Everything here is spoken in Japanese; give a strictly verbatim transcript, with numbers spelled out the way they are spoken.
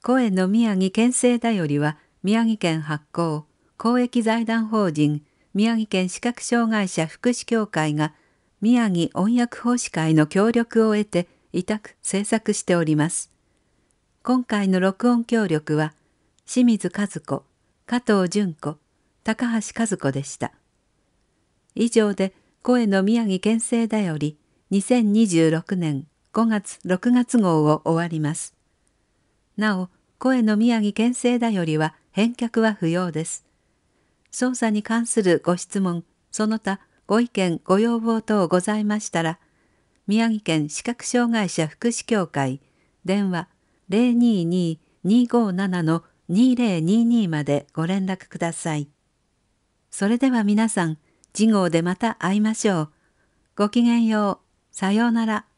声の宮城県政だよりは、宮城県発行、公益財団法人、宮城県視覚障害者福祉協会が、宮城音訳奉仕会の協力を得て、委託制作しております。今回の録音協力は、清水和子、加藤純子、高橋和子でした。以上で、声の宮城県政だより、にせんにじゅうろくねんごがつろくがつ号を終わります。なお、声の宮城県政だよりは返却は不要です。捜査に関するご質問、その他ご意見ご要望等ございましたら、宮城県視覚障害者福祉協会電話 ゼロにーにー にーごーなな のにーぜろにーにーまでご連絡ください。それでは皆さん、次号でまた会いましょう。ごきげんよう。さようなら。